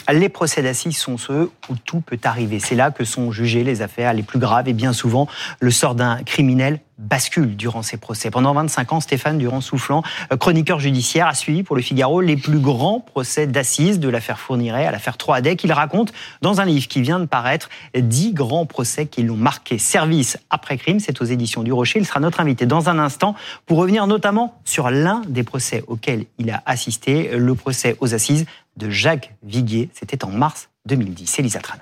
Les procès d'assises sont ceux où tout peut arriver. C'est là que sont jugées les affaires les plus graves et bien souvent, le sort d'un criminel bascule durant ces procès. Pendant 25 ans, Stéphane Durand-Soufflant, chroniqueur judiciaire, a suivi pour Le Figaro les plus grands procès d'assises, de l'affaire Fourniret à l'affaire Troadec. Il raconte dans un livre qui vient de paraître 10 grands procès qui l'ont marqué. Service après crime, c'est aux éditions du Rocher. Il sera notre invité dans un instant pour revenir notamment sur l'un des procès auxquels il a assisté, le procès aux assises de Jacques Viguier. C'était en mars 2010. Élisa Trana.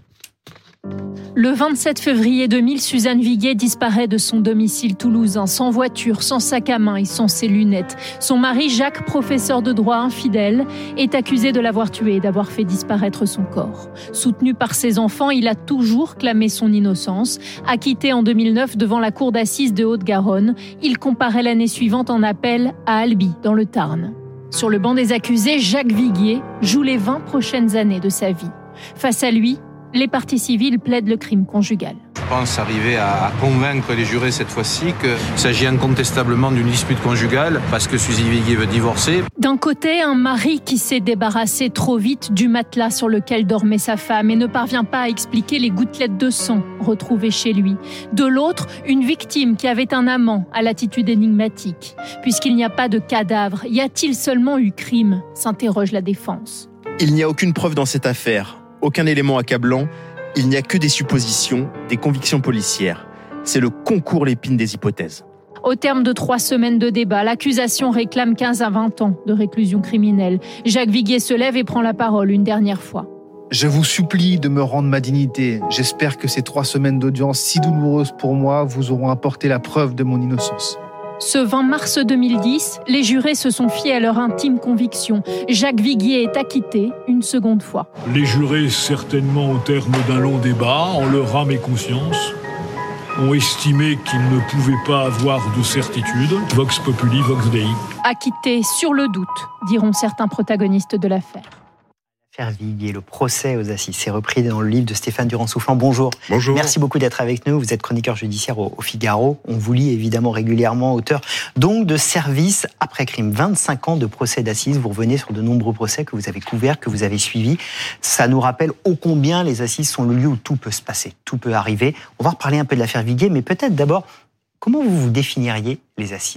Le 27 février 2000, Suzanne Viguier disparaît de son domicile toulousain, sans voiture, sans sac à main et sans ses lunettes. Son mari, Jacques, professeur de droit infidèle, est accusé de l'avoir tuée et d'avoir fait disparaître son corps. Soutenu par ses enfants, il a toujours clamé son innocence. Acquitté en 2009 devant la cour d'assises de Haute-Garonne, il comparaît l'année suivante en appel à Albi, dans le Tarn. Sur le banc des accusés, Jacques Viguier joue les 20 prochaines années de sa vie. Face à lui, les parties civiles plaident le crime conjugal. Je pense arriver à convaincre les jurés cette fois-ci qu'il s'agit incontestablement d'une dispute conjugale parce que Suzy Viguier veut divorcer. D'un côté, un mari qui s'est débarrassé trop vite du matelas sur lequel dormait sa femme et ne parvient pas à expliquer les gouttelettes de sang retrouvées chez lui. De l'autre, une victime qui avait un amant à l'attitude énigmatique. Puisqu'il n'y a pas de cadavre, y a-t-il seulement eu crime ? S'interroge la défense. Il n'y a aucune preuve dans cette affaire. Aucun élément accablant, il n'y a que des suppositions, des convictions policières. C'est le concours Lépine des hypothèses. Au terme de 3 semaines de débat, l'accusation réclame 15 à 20 ans de réclusion criminelle. Jacques Viguier se lève et prend la parole une dernière fois. Je vous supplie de me rendre ma dignité. J'espère que ces 3 semaines d'audience si douloureuses pour moi vous auront apporté la preuve de mon innocence. Ce 20 mars 2010, les jurés se sont fiés à leur intime conviction. Jacques Viguier est acquitté une seconde fois. Les jurés, certainement au terme d'un long débat, en leur âme et conscience, ont estimé qu'ils ne pouvaient pas avoir de certitude. Vox populi, vox dei. Acquitté sur le doute, diront certains protagonistes de l'affaire. L'affaire Viguier, le procès aux assises, c'est repris dans le livre de Stéphane Durand-Soufflant. Bonjour. Bonjour. Merci beaucoup d'être avec nous. Vous êtes chroniqueur judiciaire au Figaro. On vous lit évidemment régulièrement, auteur donc de Service après crime. 25 ans de procès d'assises. Vous revenez sur de nombreux procès que vous avez couverts, que vous avez suivis. Ça nous rappelle ô combien les assises sont le lieu où tout peut se passer, tout peut arriver. On va reparler un peu de l'affaire Viguier, mais peut-être d'abord, comment vous définiriez les assises ?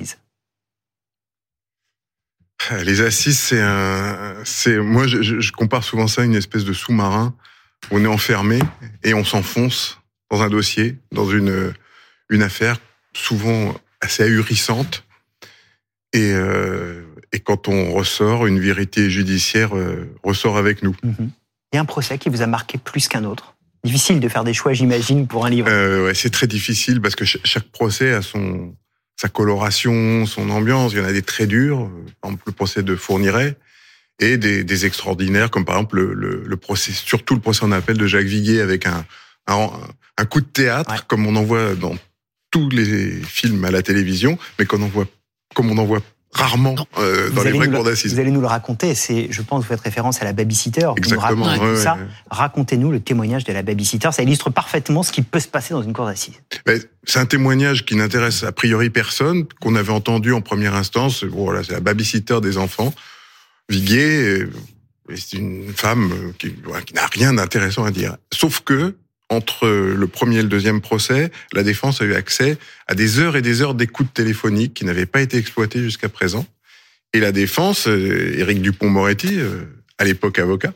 Les assises, moi, je compare souvent ça à une espèce de sous-marin. On est enfermé et on s'enfonce dans un dossier, dans une affaire souvent assez ahurissante. Et quand on ressort, une vérité judiciaire ressort avec nous. Il y a un procès qui vous a marqué plus qu'un autre. Difficile de faire des choix, j'imagine, pour un livre. Ouais, c'est très difficile parce que chaque procès a sa coloration, son ambiance. Il y en a des très durs, par exemple le procès de Fourniret, et des extraordinaires, comme par exemple le procès, surtout le procès en appel de Jacques Viguier, avec un coup de théâtre, comme on en voit dans tous les films à la télévision, mais comme on en voit rarement dans les vraies cours d'assises. Vous allez nous le raconter, je pense que vous faites référence à la babysitter. Exactement. Vous nous racontez ça. Racontez-nous le témoignage de la babysitter, ça illustre parfaitement ce qui peut se passer dans une cour d'assises. C'est un témoignage qui n'intéresse a priori personne, qu'on avait entendu en première instance. Voilà, c'est la babysitter des enfants. Viguier, c'est une femme qui n'a rien d'intéressant à dire. Sauf que, entre le premier et le deuxième procès, la défense a eu accès à des heures et des heures d'écoute téléphonique qui n'avaient pas été exploitées jusqu'à présent. Et la défense, Éric Dupond-Moretti, à l'époque avocat,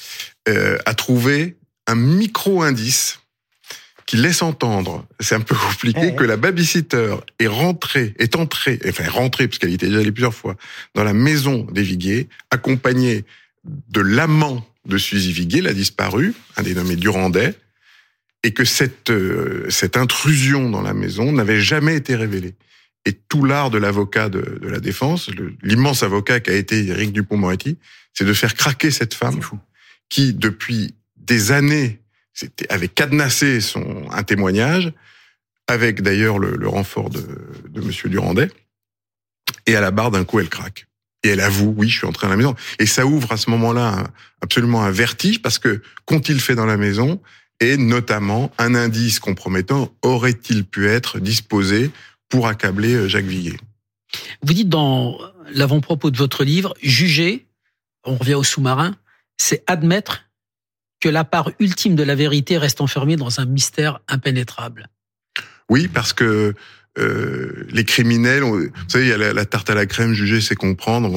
a trouvé un micro-indice qui laisse entendre, c'est un peu compliqué, que la babysitter est rentrée parce qu'elle était déjà allée plusieurs fois, dans la maison des Viguier, accompagnée de l'amant de Suzy Viguier, la disparue, un dénommé Durandais, et que cette intrusion dans la maison n'avait jamais été révélée. Et tout l'art de l'avocat de la défense, l'immense avocat qu'a été Éric Dupond-Moretti, c'est de faire craquer cette femme qui, depuis des années, avait cadenassé un témoignage, avec d'ailleurs le renfort de monsieur Durandais, et à la barre, d'un coup, elle craque. Et elle avoue, oui, je suis entré dans la maison. Et ça ouvre à ce moment-là absolument un vertige, parce que qu'ont-ils fait dans la maison ? Et notamment, un indice compromettant aurait-il pu être disposé pour accabler Jacques Viguier. Vous dites dans l'avant-propos de votre livre, juger, on revient au sous-marin, c'est admettre que la part ultime de la vérité reste enfermée dans un mystère impénétrable. Oui, parce que les criminels, vous savez, il y a la tarte à la crème, juger c'est comprendre.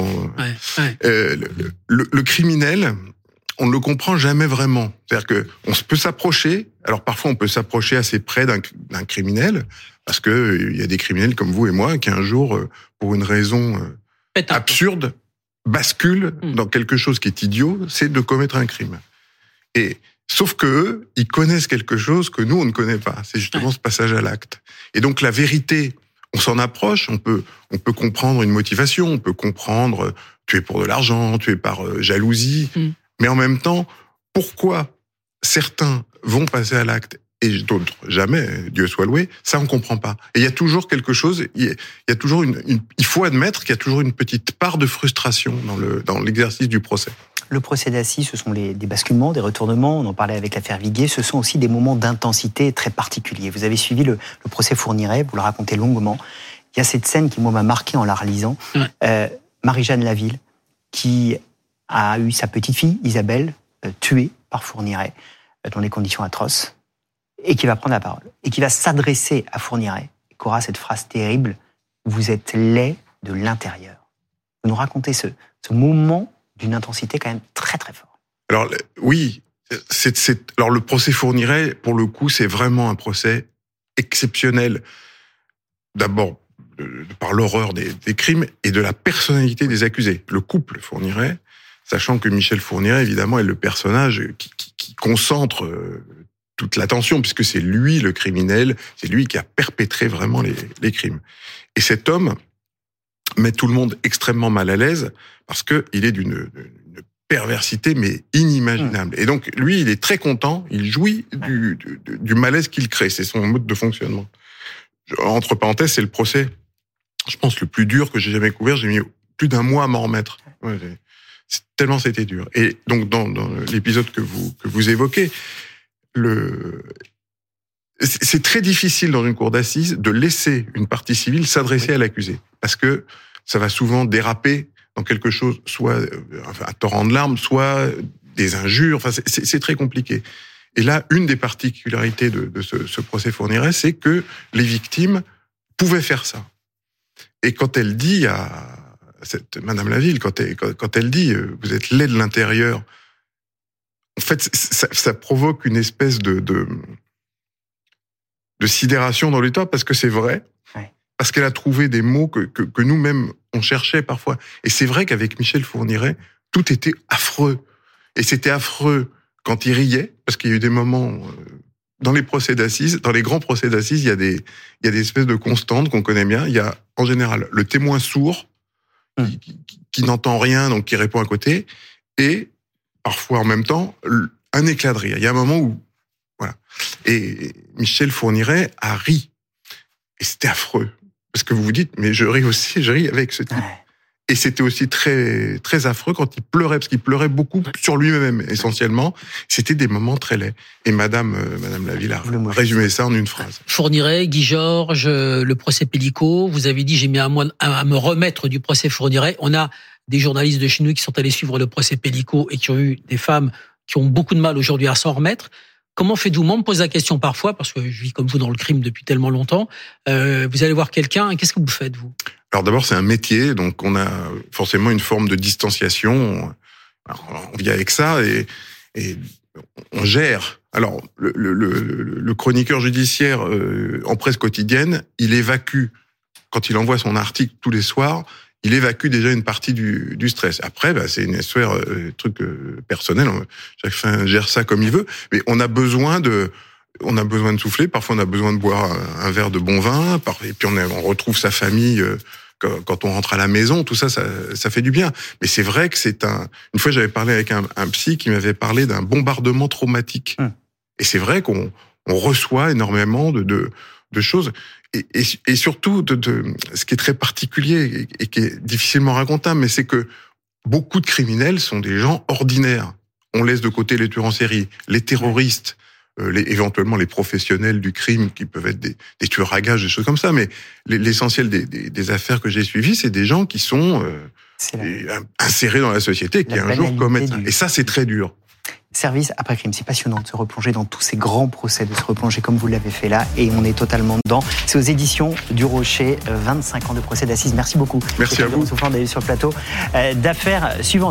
Le criminel, on ne le comprend jamais vraiment. C'est-à-dire que on peut s'approcher. Alors parfois, on peut s'approcher assez près d'un criminel, parce que il y a des criminels comme vous et moi qui un jour, pour une raison absurde, basculent dans quelque chose qui est idiot, c'est de commettre un crime. Et sauf que eux, ils connaissent quelque chose que nous on ne connaît pas. C'est justement ce passage à l'acte. Et donc la vérité, on s'en approche. On peut comprendre une motivation. On peut comprendre tu es pour de l'argent, tu es par jalousie. Mais en même temps, pourquoi certains vont passer à l'acte et d'autres jamais, Dieu soit loué, ça on comprend pas. Et il y a toujours quelque chose, il y a toujours il faut admettre qu'il y a toujours une petite part de frustration dans l'exercice du procès. Le procès d'assises, ce sont des basculements, des retournements, on en parlait avec l'affaire Viguier, ce sont aussi des moments d'intensité très particuliers. Vous avez suivi le procès Fourniret, vous le racontez longuement. Il y a cette scène qui, moi, m'a marqué en la relisant. Marie-Jeanne Laville, qui a eu sa petite fille, Isabelle, tuée par Fourniret, dans des conditions atroces, et qui va prendre la parole, et qui va s'adresser à Fourniret, et qui aura cette phrase terrible, « Vous êtes laid de l'intérieur ». Vous nous racontez ce moment d'une intensité quand même très très forte. Alors oui, alors le procès Fourniret, pour le coup, c'est vraiment un procès exceptionnel. D'abord, par l'horreur des crimes et de la personnalité des accusés. Le couple Fourniret, sachant que Michel Fourniret, évidemment, est le personnage qui concentre toute l'attention, puisque c'est lui le criminel, c'est lui qui a perpétré vraiment les crimes. Et cet homme met tout le monde extrêmement mal à l'aise, parce qu'il est d'une perversité, mais inimaginable. Et donc, lui, il est très content, il jouit du malaise qu'il crée, c'est son mode de fonctionnement. Entre parenthèses, c'est le procès, je pense, le plus dur que j'ai jamais couvert, j'ai mis plus d'1 mois à m'en remettre. Tellement c'était dur. Et donc, dans l'épisode que vous évoquez, c'est très difficile dans une cour d'assises de laisser une partie civile s'adresser à l'accusé, parce que ça va souvent déraper dans quelque chose, soit un torrent de larmes, soit des injures. Enfin, c'est très compliqué. Et là, une des particularités de ce procès Fourniret, c'est que les victimes pouvaient faire ça. Et quand elle dit à Madame Laville, quand elle dit « vous êtes laid de l'intérieur », en fait, ça provoque une espèce de sidération dans l'État, parce que c'est vrai, parce qu'elle a trouvé des mots que nous-mêmes, on cherchait parfois. Et c'est vrai qu'avec Michel Fourniret, tout était affreux. Et c'était affreux quand il riait, parce qu'il y a eu des moments dans les procès d'assises, dans les grands procès d'assises, il y a des espèces de constantes qu'on connaît bien. Il y a, en général, le témoin sourd, qui n'entend rien, donc qui répond à côté, et parfois en même temps, un éclat de rire. Il y a un moment où, voilà. Et Michel Fourniret a ri. Et c'était affreux. Parce que vous vous dites, mais je ris avec ce type. Et c'était aussi très, très affreux quand il pleurait, parce qu'il pleurait beaucoup sur lui-même, essentiellement. C'était des moments très laids. Et Madame Laville a résumé ça en une phrase. Fourniret, Guy Georges, le procès Pélicaud, vous avez dit, j'ai mis à me remettre du procès Fourniret. On a des journalistes de chez nous qui sont allés suivre le procès Pélicaud et qui ont eu des femmes qui ont beaucoup de mal aujourd'hui à s'en remettre. Comment faites-vous? Moi, on me pose la question parfois, parce que je vis comme vous dans le crime depuis tellement longtemps. Vous allez voir quelqu'un, qu'est-ce que vous faites, vous? Alors d'abord, c'est un métier, donc on a forcément une forme de distanciation. Alors, on vit avec ça et on gère. Alors, le chroniqueur judiciaire en presse quotidienne, il évacue, quand il envoie son article tous les soirs, il évacue déjà une partie du stress. Après, c'est une histoire, truc personnel. Chacun gère ça comme il veut. Mais on a besoin de souffler. Parfois, on a besoin de boire un verre de bon vin. Et puis, on retrouve sa famille quand on rentre à la maison. Tout ça fait du bien. Mais c'est vrai que une fois, j'avais parlé avec un psy qui m'avait parlé d'un bombardement traumatique. Et c'est vrai qu'on reçoit énormément de choses. Et surtout, ce qui est très particulier et qui est difficilement racontable, mais c'est que beaucoup de criminels sont des gens ordinaires. On laisse de côté les tueurs en série, les terroristes, éventuellement les professionnels du crime qui peuvent être des tueurs à gages, des choses comme ça. Mais l'essentiel des affaires que j'ai suivies, c'est des gens qui sont insérés dans la société, qui un jour commettent ça. Et ça, c'est très dur. Service après crime, c'est passionnant de se replonger dans tous ces grands procès, de se replonger comme vous l'avez fait là, et on est totalement dedans. C'est aux éditions du Rocher, 25 ans de procès d'assises. Merci beaucoup. Merci à vous. D'aller sur le plateau d'affaires suivantes.